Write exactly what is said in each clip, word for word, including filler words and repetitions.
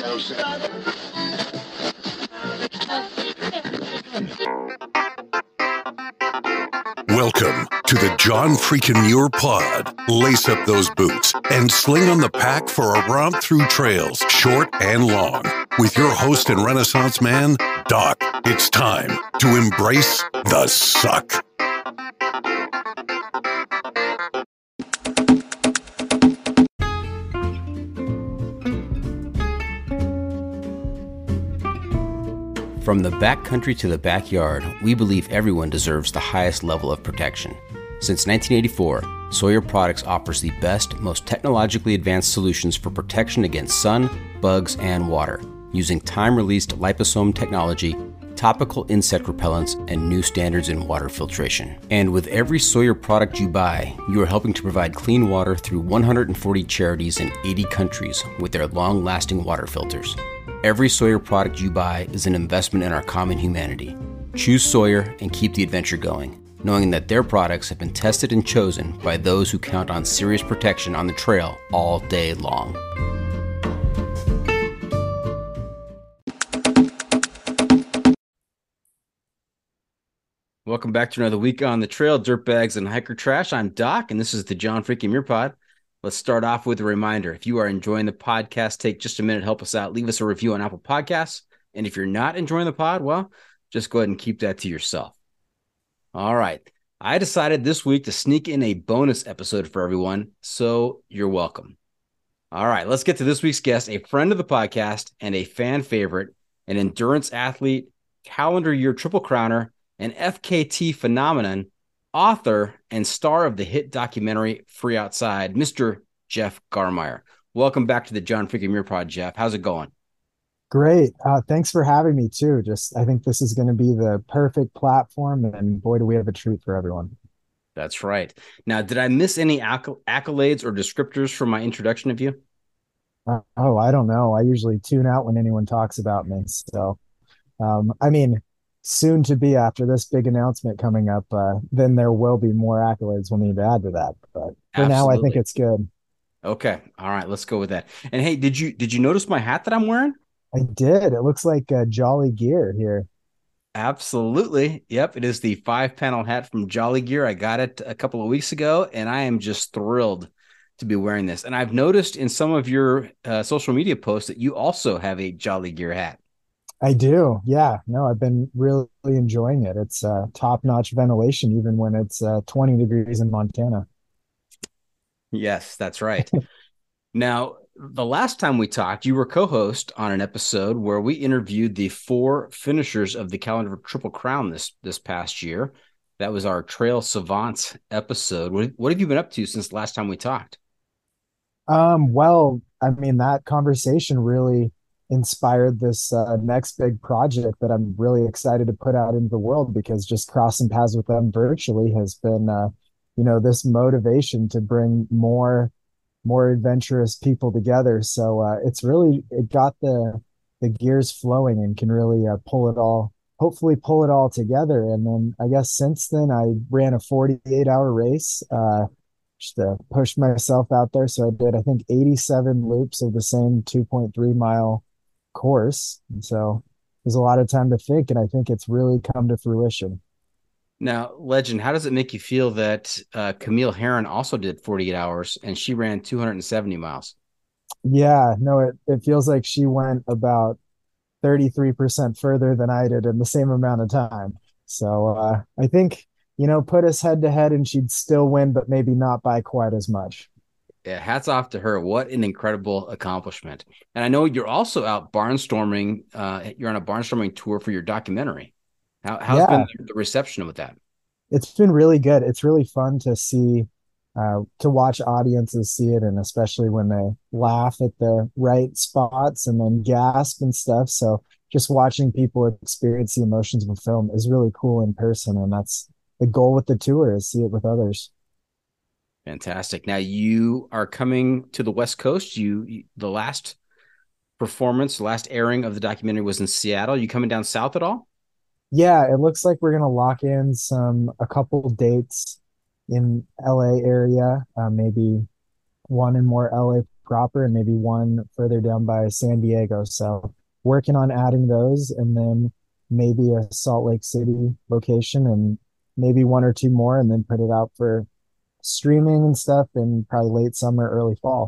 Welcome to the John Freakin' Muir Pod. Lace up those boots and sling on the pack for a romp through trails, short and long. With your host and Renaissance man, Doc. It's time to embrace the suck. From the backcountry to the backyard, we believe everyone deserves the highest level of protection. Since nineteen eighty-four, Sawyer Products offers the best, most technologically advanced solutions for protection against sun, bugs, and water, using time-released liposome technology, topical insect repellents, and new standards in water filtration. And with every Sawyer product you buy, you are helping to provide clean water through one hundred forty charities in eighty countries with their long-lasting water filters. Every Sawyer product you buy is an investment in our common humanity. Choose Sawyer and keep the adventure going, knowing that their products have been tested and chosen by those who count on serious protection on the trail all day long. Welcome back to another week on the trail, dirtbags and hiker trash. I'm Doc, and this is the John Freakin' Muir Pod. Let's start off with a reminder. If you are enjoying the podcast, take just a minute, help us out. Leave us a review on Apple Podcasts. And if you're not enjoying the pod, well, just go ahead and keep that to yourself. All right. I decided this week to sneak in a bonus episode for everyone, so you're welcome. All right, let's get to this week's guest, a friend of the podcast and a fan favorite, an endurance athlete, calendar year triple crowner, an F K T phenomenon, author and star of the hit documentary Free Outside, Mister Jeff Garmire. Welcome back to the John Freakin' Muir Pod, Jeff. How's it going? Great. Uh, thanks for having me too. Just, I think this is going to be the perfect platform, and boy, do we have a treat for everyone. That's right. Now, did I miss any acc- accolades or descriptors from my introduction of you? Uh, oh, I don't know. I usually tune out when anyone talks about me. So, um, I mean, soon to be after this big announcement coming up, uh, then there will be more accolades we'll need to add to that. But for Absolutely. now, I think it's good. Okay. All right. Let's go with that. And hey, did you did you notice my hat that I'm wearing? I did. It looks like uh, Jolly Gear here. Absolutely. Yep. It is the five panel hat from Jolly Gear. I got it a couple of weeks ago, and I am just thrilled to be wearing this. And I've noticed in some of your uh, social media posts that you also have a Jolly Gear hat. I do. Yeah. No, I've been really enjoying it. It's uh, top-notch ventilation, even when it's uh, twenty degrees in Montana. Yes, that's right. Now, the last time we talked, you were co-host on an episode where we interviewed the four finishers of the Calendar Triple Crown this this past year. That was our Trail Savants episode. What, what have you been up to since the last time we talked? Um, well, I mean, that conversation really inspired this uh, next big project that I'm really excited to put out into the world, because just crossing paths with them virtually has been, uh, you know, this motivation to bring more, more adventurous people together. So uh, it's really, it got the, the gears flowing and can really uh, pull it all, hopefully pull it all together. And then I guess since then I ran a forty-eight hour race, uh, just to push myself out there. So I did, I think, eighty-seven loops of the same two point three mile course. And so there's a lot of time to think, and I think it's really come to fruition. Now, Legend, how does it make you feel that uh, Camille Herron also did forty-eight hours and she ran two hundred seventy miles? Yeah, no, it, it feels like she went about thirty-three percent further than I did in the same amount of time. So uh, I think, you know, put us head to head and she'd still win, but maybe not by quite as much. Yeah, hats off to her. What an incredible accomplishment. And I know you're also out barnstorming. Uh, you're on a barnstorming tour for your documentary. How, how's Yeah, been the reception with that? it's been really good. It's really fun to see, uh, to watch audiences see it, and especially when they laugh at the right spots and then gasp and stuff. So just watching people experience the emotions of a film is really cool in person, and that's the goal with the tour, is see it with others. Fantastic. Now you are coming to the West Coast. You, you the last performance, the last airing of the documentary was in Seattle. You coming down south at all? Yeah, it looks like we're gonna lock in some a couple dates in L A area, uh, maybe one in more L A proper and maybe one further down by San Diego. So working on adding those, and then maybe a Salt Lake City location, and maybe one or two more, and then put it out for streaming and stuff in probably late summer, early fall.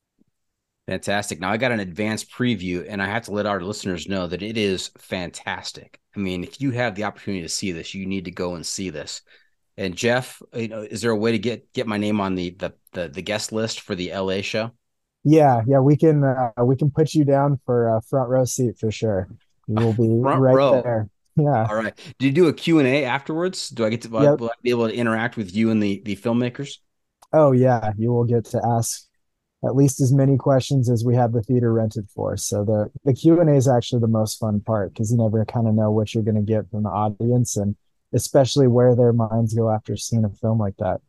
Fantastic. Now I got an advanced preview, and I have to let our listeners know that it is fantastic. I mean, if you have the opportunity to see this, you need to go and see this. And Jeff, you know, is there a way to get get my name on the the the, the guest list for the L A show? Yeah, yeah, we can uh, we can put you down for a front row seat for sure. You will be Front right row. there. Yeah. All right. Do you do a Q and A afterwards? Do I get to will I, Yep. will I be able to interact with you and the the filmmakers? Oh yeah, you will get to ask at least as many questions as we have the theater rented for. So the the Q and A is actually the most fun part because you never kind of know what you're going to get from the audience, and especially where their minds go after seeing a film like that.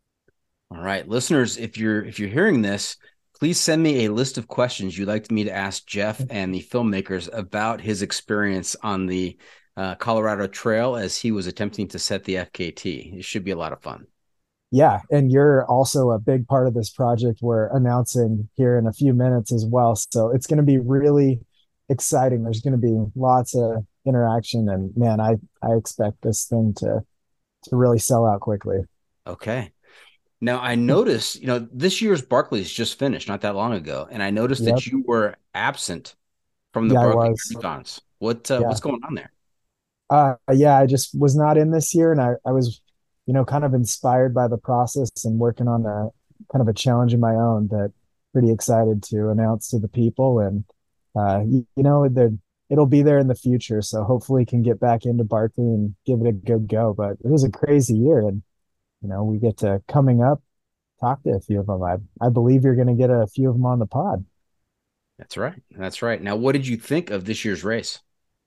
All right, listeners, if you're if you're hearing this, please send me a list of questions you'd like me to ask Jeff and the filmmakers about his experience on the uh, Colorado Trail as he was attempting to set the F K T. It should be a lot of fun. Yeah, and you're also a big part of this project we're announcing here in a few minutes as well. So it's going to be really exciting. There's going to be lots of interaction, and man, I I expect this thing to to really sell out quickly. Okay. Now I noticed, you know, this year's Barclays just finished not that long ago, and I noticed Yep. that you were absent from the Yeah, I Barclay was. Marathons. What uh, Yeah. what's going on there? Uh, yeah, I just was not in this year, and I, I was, you know, kind of inspired by the process and working on a kind of a challenge of my own that pretty excited to announce to the people. And uh, you, you know, the it'll be there in the future, so hopefully can get back into Barkley and give it a good go. But it was a crazy year, and you know, we get to coming up talk to a few of them. I I believe you're going to get a few of them on the pod. That's right. That's right. Now, what did you think of this year's race?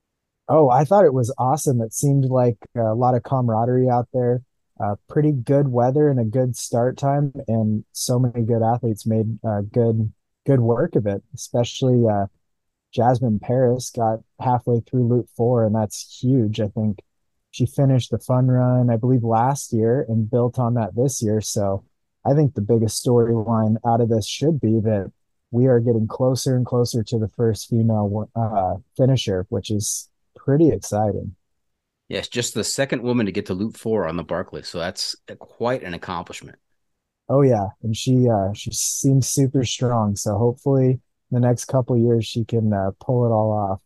Oh, I thought it was awesome. It seemed like a lot of camaraderie out there, uh, pretty good weather and a good start time, and so many good athletes made uh, good good work of it. Especially uh, Jasmine Paris got halfway through Loop Four, and that's huge. I think she finished the fun run, I believe, last year and built on that this year. So I think the biggest storyline out of this should be that we are getting closer and closer to the first female uh, finisher, which is pretty exciting. Yes, just the second woman to get to Loop Four on the Barclay, so that's quite an accomplishment. Oh yeah, and she uh she seems super strong. So hopefully the next couple years she can uh, pull it all off.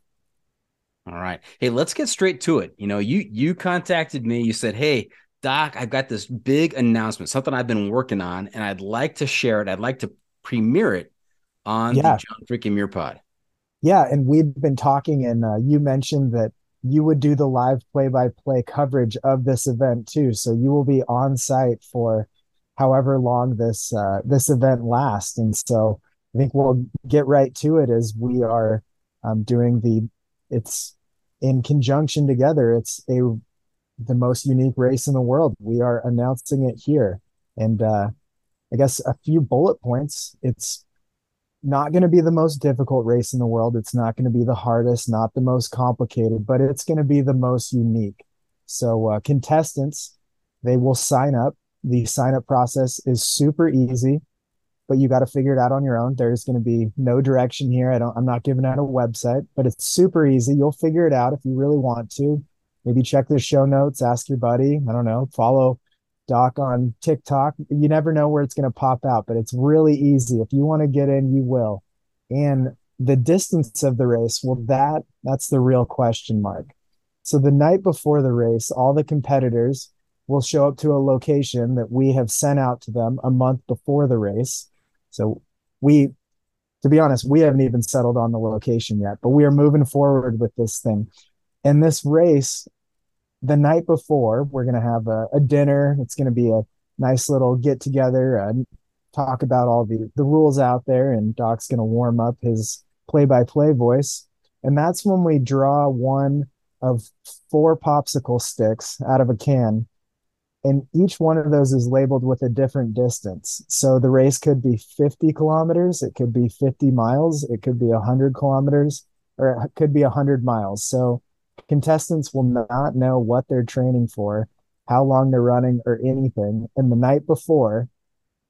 All right. Hey, let's get straight to it. You know, you you contacted me. You said, "Hey, Doc, I've got this big announcement, something I've been working on, and I'd like to share it. I'd like to premiere it on the Yeah, John Freaking Muir Pod." yeah, and we've been talking, and uh, you mentioned that you would do the live play-by-play coverage of this event too. So you will be on site for however long this uh, this event lasts. And so I think we'll get right to it as we are um, doing the. It's in conjunction together. It's a the most unique race in the world. We are announcing it here, and uh, I guess a few bullet points. It's not going to be the most difficult race in the world. It's not going to be the hardest, not the most complicated, but it's going to be the most unique. So, uh, contestants, they will sign up. The sign up process is super easy, but you got to figure it out on your own. There's going to be no direction here. I don't, I'm not giving out a website, but it's super easy. You'll figure it out if you really want to. Maybe check the show notes, ask your buddy. I don't know, follow Doc on TikTok. You never know where it's going to pop out, but it's really easy. If you want to get in, you will. And the distance of the race, well, that that's the real question mark. So the night before the race, all the competitors will show up to a location that we have sent out to them a month before the race. So we, to be honest, we haven't even settled on the location yet, but we are moving forward with this thing. And this race, the night before, we're going to have a, a dinner. It's going to be a nice little get together, uh, talk about all the, the rules out there, and Doc's going to warm up his play by play voice. And that's when we draw one of four popsicle sticks out of a can. And each one of those is labeled with a different distance. So the race could be fifty kilometers, it could be fifty miles, it could be one hundred kilometers, or it could be one hundred miles. So contestants will not know what they're training for, how long they're running, or anything. And the night before,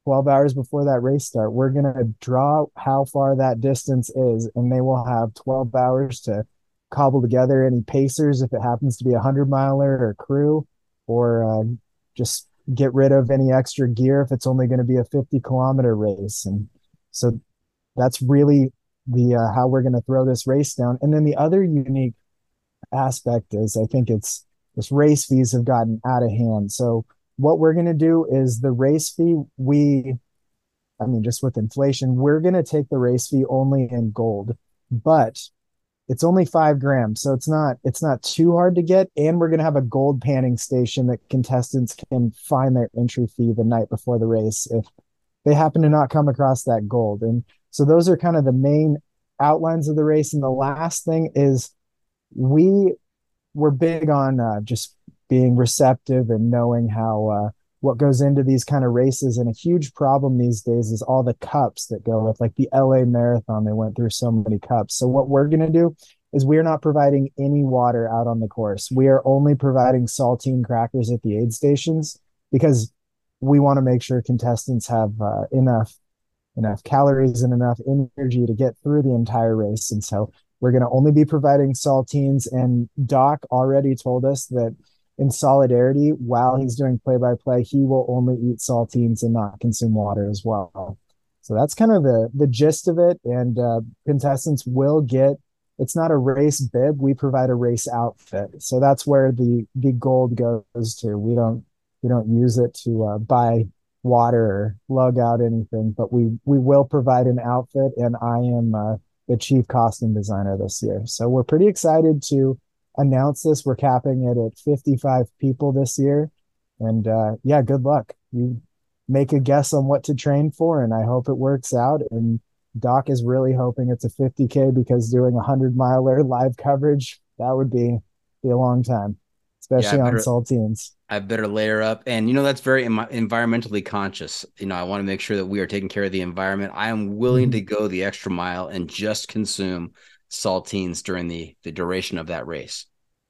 twelve hours before that race start, we're going to draw how far that distance is, and they will have twelve hours to cobble together any pacers if it happens to be a hundred miler or crew, or uh, just get rid of any extra gear if it's only going to be a fifty kilometer race. And so that's really the uh, how we're going to throw this race down. And then the other unique aspect is I think it's this race fees have gotten out of hand. So what we're going to do is the race fee, we, I mean, just with inflation, we're going to take the race fee only in gold, but it's only five grams. So it's not, it's not too hard to get. And we're going to have a gold panning station that contestants can find their entry fee the night before the race if they happen to not come across that gold. And so those are kind of the main outlines of the race. And the last thing is we were big on uh, just being receptive and knowing how uh, what goes into these kind of races. And a huge problem these days is all the cups that go with, like the L A Marathon. They went through so many cups. So what we're going to do is we're not providing any water out on the course. We are only providing saltine crackers at the aid stations because we want to make sure contestants have uh, enough enough calories and enough energy to get through the entire race. And so we're going to only be providing saltines. And Doc already told us that in solidarity, while he's doing play-by-play, he will only eat saltines and not consume water as well. So that's kind of the the gist of it. And uh, contestants will get, it's not a race bib, we provide a race outfit. So that's where the the gold goes to. We don't we don't use it to uh, buy water or lug out anything, but we we will provide an outfit. And I am uh, the chief costume designer this year. So we're pretty excited to announce this. We're capping it at fifty-five people this year. And uh, yeah, good luck. You make a guess on what to train for, and I hope it works out. And Doc is really hoping it's a fifty K because doing a hundred miler live coverage, that would be, be a long time, especially yeah, on saltines. I better layer up. And, you know, that's very em- environmentally conscious. You know, I want to make sure that we are taking care of the environment. I am willing mm-hmm. to go the extra mile and just consume saltines during the, the duration of that race.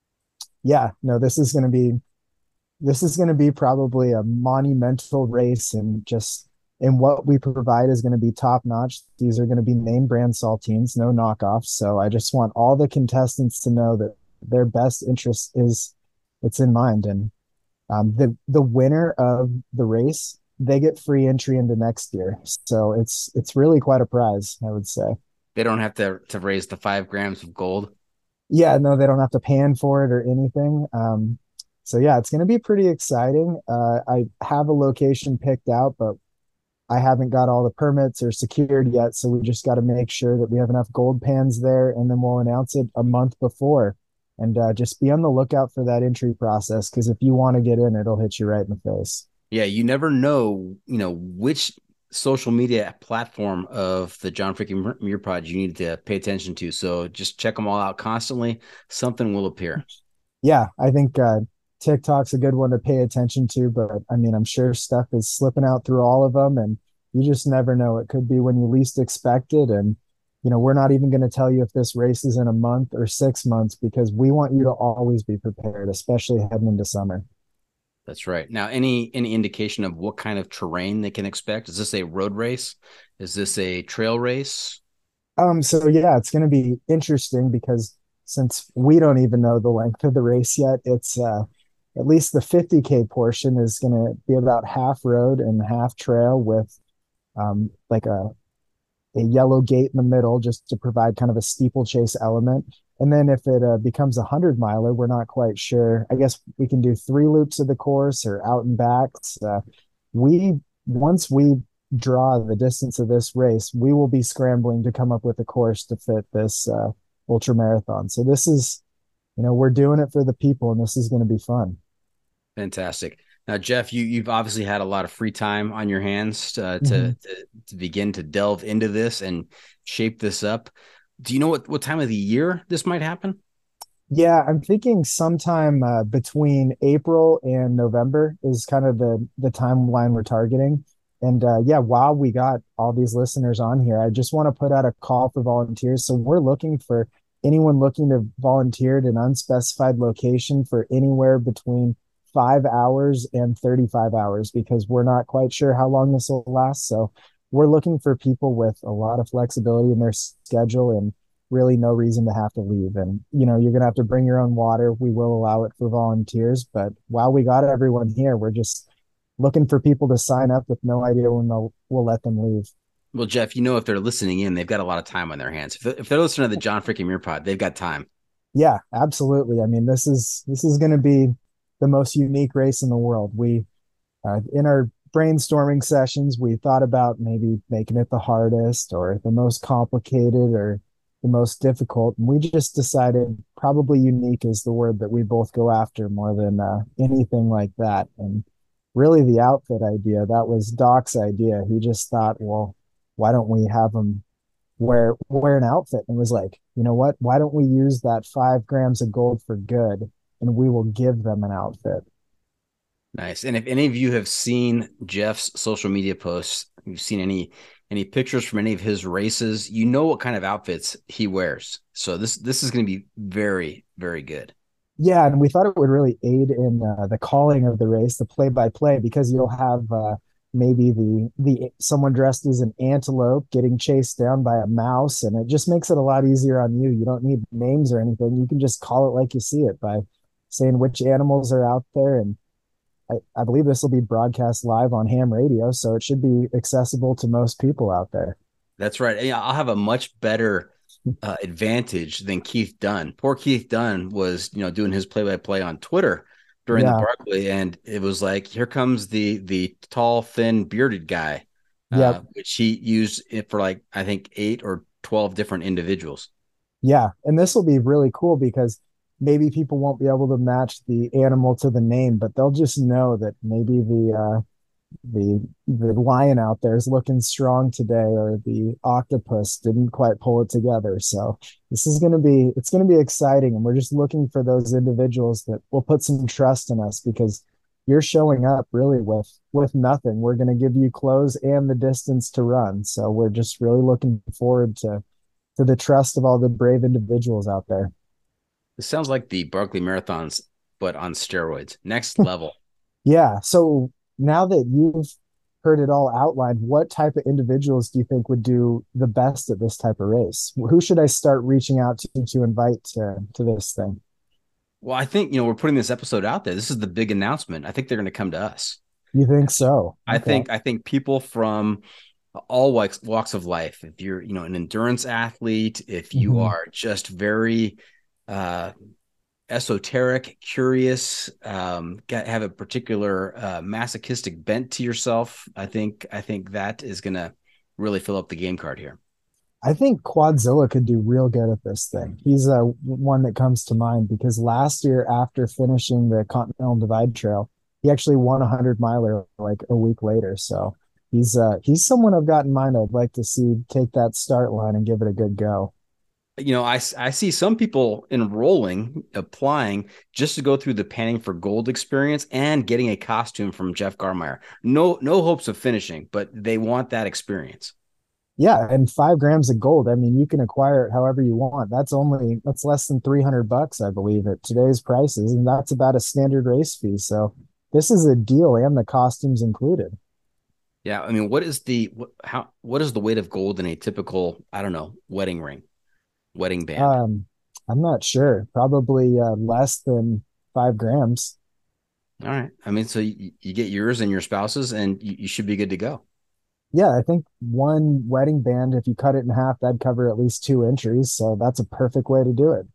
Yeah, no, this is going to be, this is going to be probably a monumental race, and just, and what we provide is going to be top notch. These are going to be name brand saltines, no knockoffs. So I just want all the contestants to know that their best interest is, it's in mind. And um, the, the winner of the race, they get free entry into next year. So it's, it's really quite a prize, I would say. They don't have to, to raise the five grams of gold. Yeah, no, they don't have to pan for it or anything. Um, so yeah, it's going to be pretty exciting. Uh, I have a location picked out, but I haven't got all the permits or secured yet. So we just got to make sure that we have enough gold pans there, and then we'll announce it a month before. And uh, just be on the lookout for that entry process, because if you want to get in, it'll hit you right in the face. Yeah, you never know, you know, which social media platform of the John Freaking Muir Pod you need to pay attention to. So just check them all out constantly. Something will appear. Yeah, I think uh, TikTok's a good one to pay attention to, but I mean, I'm sure stuff is slipping out through all of them, and you just never know. It could be when you least expect it. And, you know, we're not even going to tell you if this race is in a month or six months, because we want you to always be prepared, especially heading into summer. That's right. Now, any any indication of what kind of terrain they can expect? Is this a road race? Is this a trail race? Um, so yeah, it's going to be interesting because since we don't even know the length of the race yet, it's uh, at least the fifty K portion is going to be about half road and half trail, with um, like a a yellow gate in the middle just to provide kind of a steeplechase element. And then if it uh, becomes a hundred miler, we're not quite sure. I guess we can do three loops of the course or out and backs. Uh, we, once we draw the distance of this race, we will be scrambling to come up with a course to fit this uh, ultra marathon. So this is, you know, we're doing it for the people, and this is going to be fun. Fantastic. Now, Jeff, you, you've obviously had a lot of free time on your hands uh, to, mm-hmm. to to begin to delve into this and shape this up. Do you know what, what time of the year this might happen? Yeah, I'm thinking sometime uh, between April and November is kind of the the timeline we're targeting. And uh, yeah, while we got all these listeners on here, I just want to put out a call for volunteers. So we're looking for anyone looking to volunteer at an unspecified location for anywhere between five hours and thirty-five hours because we're not quite sure how long this will last. So we're looking for people with a lot of flexibility in their schedule and really no reason to have to leave. And, you know, you're going to have to bring your own water. We will allow it for volunteers. But while we got everyone here, we're just looking for people to sign up with no idea when they'll, we'll let them leave. Well, Jeff, you know, if they're listening in, they've got a lot of time on their hands. If, if they're listening to the John freaking Muir pod, they've got time. Yeah, absolutely. I mean, this is this is going to be the most unique race in the world. We uh, in our brainstorming sessions, we thought about maybe making it the hardest or the most complicated or the most difficult. And we just decided probably unique is the word that we both go after more than uh, anything like that. And really the outfit idea, that was Doc's idea. He just thought, well, why don't we have them wear wear an outfit? And was like, you know what? Why don't we use that five grams of gold for good and we will give them an outfit. Nice. And if any of you have seen Jeff's social media posts, you've seen any any pictures from any of his races, you know what kind of outfits he wears. So this this is going to be very, very good. Yeah, and we thought it would really aid in uh, the calling of the race, the play-by-play, because you'll have uh, maybe the the someone dressed as an antelope getting chased down by a mouse, and it just makes it a lot easier on you. You don't need names or anything. You can just call it like you see it by saying which animals are out there. And I, I believe this will be broadcast live on ham radio, so it should be accessible to most people out there. That's right. Yeah, I'll have a much better uh, advantage than Keith Dunn. Poor Keith Dunn was, you know, doing his play-by-play on Twitter during yeah. the Barkley, and it was like, here comes the the tall, thin, bearded guy, uh, yep. which he used it for like I think eight or twelve different individuals. Yeah, and this will be really cool because maybe people won't be able to match the animal to the name, but they'll just know that maybe the uh, the the lion out there is looking strong today, or the octopus didn't quite pull it together. So this is going to be it's going to be exciting, and we're just looking for those individuals that will put some trust in us, because you're showing up really with with nothing. We're going to give you clothes and the distance to run. So we're just really looking forward to to the trust of all the brave individuals out there. It sounds like the Barkley Marathons, but on steroids. Next level. Yeah. So now that you've heard it all outlined, what type of individuals do you think would do the best at this type of race? Who should I start reaching out to to invite to, to this thing? Well, I think, you know, we're putting this episode out there. This is the big announcement. I think they're going to come to us. You think so? I okay. think I think people from all walks, walks of life. If you're, you know, an endurance athlete, if you mm-hmm. are just very uh, esoteric, curious, um, get, have a particular uh, masochistic bent to yourself, I think I think that is going to really fill up the game card here. I think Quadzilla could do real good at this thing. He's uh, one that comes to mind because last year, after finishing the Continental Divide Trail, he actually won a hundred miler like a week later. So he's uh, he's someone I've got in mind. I'd like to see take that start line and give it a good go. You know, I, I see some people enrolling, applying just to go through the Panning for Gold experience and getting a costume from Jeff Garmire. No, no hopes of finishing, but they want that experience. Yeah, and five grams of gold. I mean, you can acquire it however you want. That's only that's less than three hundred bucks, I believe, at today's prices, and that's about a standard race fee. So this is a deal, and the costumes included. Yeah, I mean, what is the what, how what is the weight of gold in a typical, I don't know, wedding ring? Wedding band? Um, I'm not sure. Probably uh, less than five grams. All right. I mean, so you, you get yours and your spouse's, and you, you should be good to go. Yeah, I think one wedding band, if you cut it in half, that'd cover at least two entries. So that's a perfect way to do it.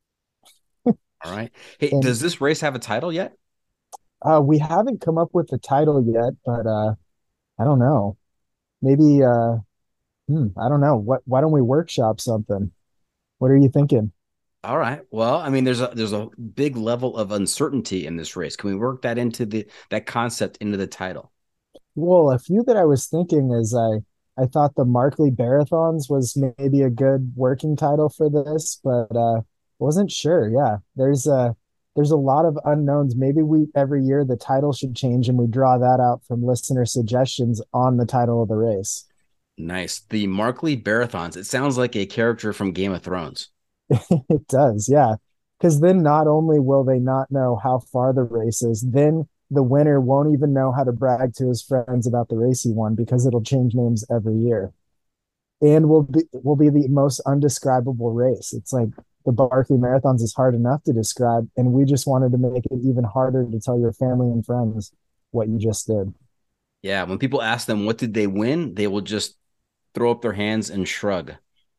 All right. Hey, and, does this race have a title yet? Uh, we haven't come up with the title yet, but uh, I don't know. Maybe uh, hmm, I don't know. What? Why don't we workshop something? What are you thinking? All right. Well, I mean, there's a there's a big level of uncertainty in this race. Can we work that into the that concept into the title? Well, a few that I was thinking is I I thought the Markley Marathons was maybe a good working title for this, but uh, wasn't sure. Yeah, there's a there's a lot of unknowns. Maybe we every year the title should change and we draw that out from listener suggestions on the title of the race. Nice. The Markley Marathons. It sounds like a character from Game of Thrones. It does, yeah. because then not only will they not know how far the race is, then the winner won't even know how to brag to his friends about the race he won because it'll change names every year and will be will be the most undescribable race. It's like the Barkley Marathons is hard enough to describe, and we just wanted to make it even harder to tell your family and friends what you just did. Yeah, when people ask them what did they win, they will just throw up their hands and shrug.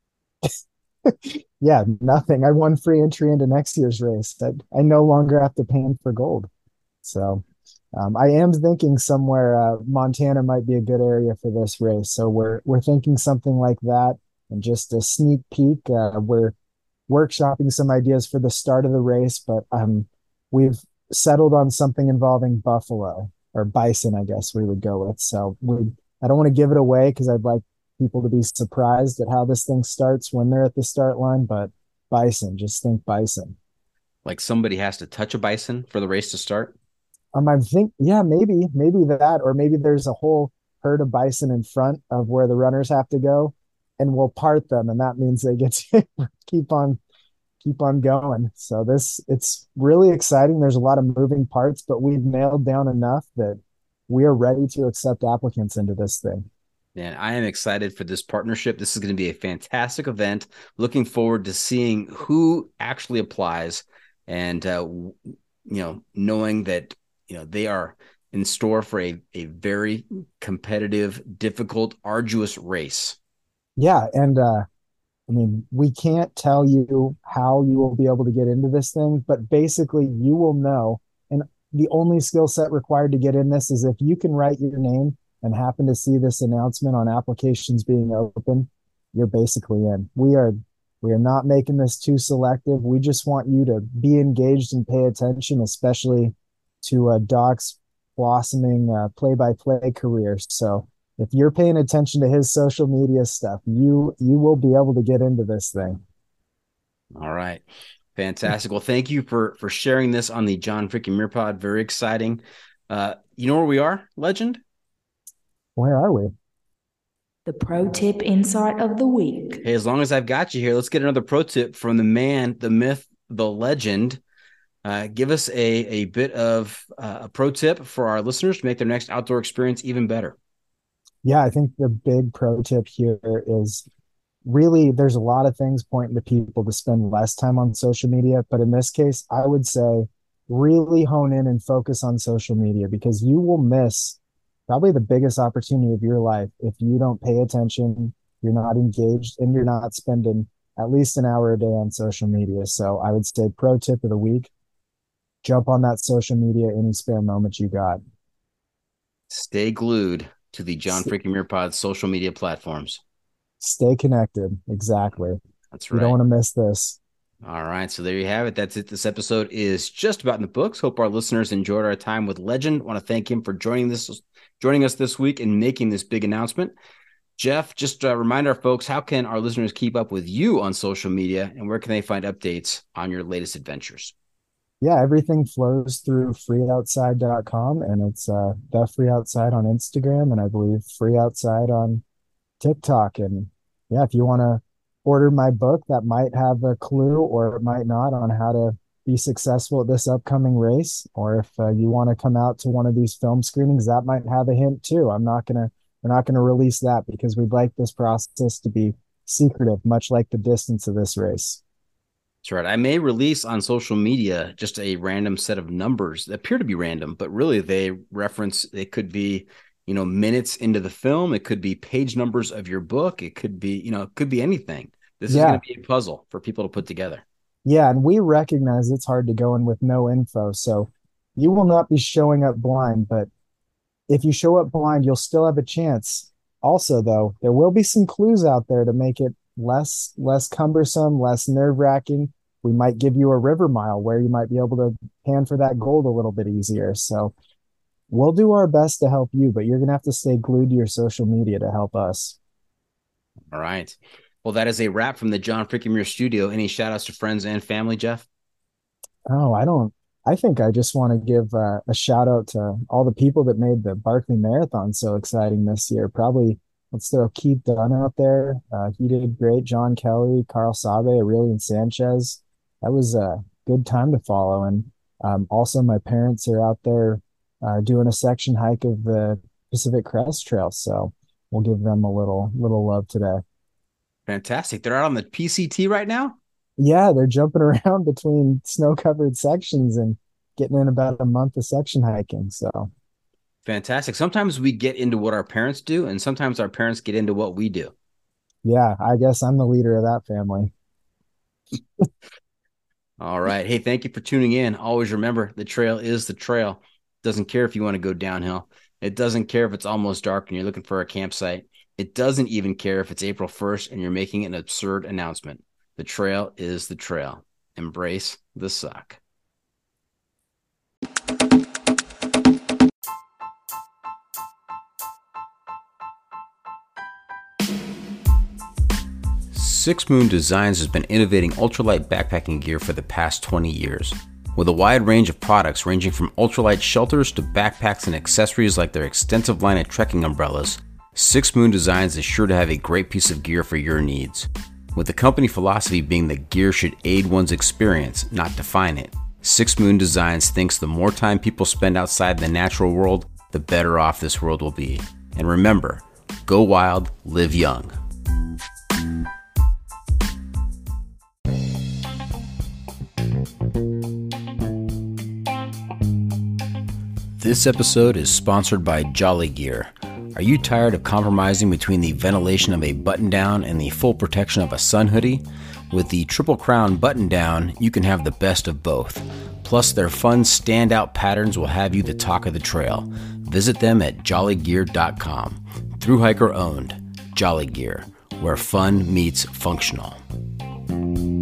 Yeah, nothing. I won free entry into next year's race. That I no longer have to pay in for gold. So um, I am thinking somewhere uh, Montana might be a good area for this race. So we're we're thinking something like that, and just a sneak peek. Uh, we're workshopping some ideas for the start of the race, but um, we've settled on something involving buffalo or bison, I guess we would go with. So we, I don't want to give it away because I'd like people to be surprised at how this thing starts when they're at the start line, but bison, just think bison. Like somebody has to touch a bison for the race to start. Um, I think, yeah, maybe, maybe that, or maybe there's a whole herd of bison in front of where the runners have to go, and we'll part them, and that means they get to keep on keep on going. So this it's really exciting. There's a lot of moving parts, but we've nailed down enough that we are ready to accept applicants into this thing. Man, I am excited for this partnership. This is going to be a fantastic event. Looking forward to seeing who actually applies and, uh, you know, knowing that, you know, they are in store for a, a very competitive, difficult, arduous race. Yeah. And, uh, I mean, we can't tell you how you will be able to get into this thing, but basically you will know. And the only skill set required to get in this is if you can write your name and happen to see this announcement on applications being open, you're basically in. We are we are not making this too selective. We just want you to be engaged and pay attention, especially to uh, Doc's blossoming uh, play-by-play career. So if you're paying attention to his social media stuff, you you will be able to get into this thing. All right. Fantastic. Well, thank you for for sharing this on the John Freaking Muir Pod. Very exciting. Uh, you know where we are, Legend? Where are we? The pro tip insight of the week. Hey, as long as I've got you here, let's get another pro tip from the man, the myth, the legend. Uh, give us a, a bit of uh, a pro tip for our listeners to make their next outdoor experience even better. Yeah, I think the big pro tip here is really there's a lot of things pointing to people to spend less time on social media. But in this case, I would say really hone in and focus on social media because you will miss probably the biggest opportunity of your life if you don't pay attention, you're not engaged, and you're not spending at least an hour a day on social media. So I would say pro tip of the week, jump on that social media any spare moment you got. Stay glued to the John Freaking Muir Pod social media platforms. Stay connected. Exactly. That's right. You don't want to miss this. All right. So there you have it. That's it. This episode is just about in the books. Hope our listeners enjoyed our time with Legend. Want to thank him for joining this, joining us this week and making this big announcement. Jeff, just uh, remind our folks, how can our listeners keep up with you on social media and where can they find updates on your latest adventures? Yeah, everything flows through free outside dot com, and it's uh, the Free Outside on Instagram, and I believe Free Outside on TikTok. And yeah, if you want to order my book, that might have a clue or it might not on how to be successful at this upcoming race. Or if uh, you want to come out to one of these film screenings, that might have a hint too. I'm not gonna, we're not gonna release that because we'd like this process to be secretive, much like the distance of this race. That's right. I may release on social media just a random set of numbers that appear to be random, but really they reference, it could be, you know, minutes into the film. It could be page numbers of your book. It could be, you know, it could be anything. This yeah. is going to be a puzzle for people to put together. Yeah. And we recognize it's hard to go in with no info. So you will not be showing up blind, but if you show up blind, you'll still have a chance. Also, though, there will be some clues out there to make it less, less cumbersome, less nerve wracking. We might give you a river mile where you might be able to pan for that gold a little bit easier. So we'll do our best to help you, but you're going to have to stay glued to your social media to help us. All right. Well, that is a wrap from the John Freaking Muir studio. Any shout outs to friends and family, Jeff? Oh, I don't. I think I just want to give uh, a shout out to all the people that made the Barkley Marathon so exciting this year. Probably let's throw Keith Dunn out there. Uh, he did great. John Kelly, Carl Sabe, Aurelian Sanchez. That was uh, good time to follow. And um, also, my parents are out there uh, doing a section hike of the Pacific Crest Trail, so we'll give them a little little love today. Fantastic. They're out on the P C T right now? Yeah, they're jumping around between snow-covered sections and getting in about a month of section hiking. So fantastic. Sometimes we get into what our parents do, and sometimes our parents get into what we do. Yeah, I guess I'm the leader of that family. All right. Hey, thank you for tuning in. Always remember, the trail is the trail. Doesn't care if you want to go downhill. It doesn't care if it's almost dark and you're looking for a campsite. It doesn't even care if it's April first and you're making an absurd announcement. The trail is the trail. Embrace the suck. Six Moon Designs has been innovating ultralight backpacking gear for the past twenty years. With a wide range of products ranging from ultralight shelters to backpacks and accessories like their extensive line of trekking umbrellas, Six Moon Designs is sure to have a great piece of gear for your needs. With the company philosophy being that gear should aid one's experience, not define it, Six Moon Designs thinks the more time people spend outside the natural world, the better off this world will be. And remember, go wild, live young. This episode is sponsored by Jolly Gear. Are you tired of compromising between the ventilation of a button-down and the full protection of a sun hoodie? With the Triple Crown button-down, you can have the best of both. Plus, their fun standout patterns will have you the talk of the trail. Visit them at jolly gear dot com. Thru Hiker owned, Jolly Gear, where fun meets functional.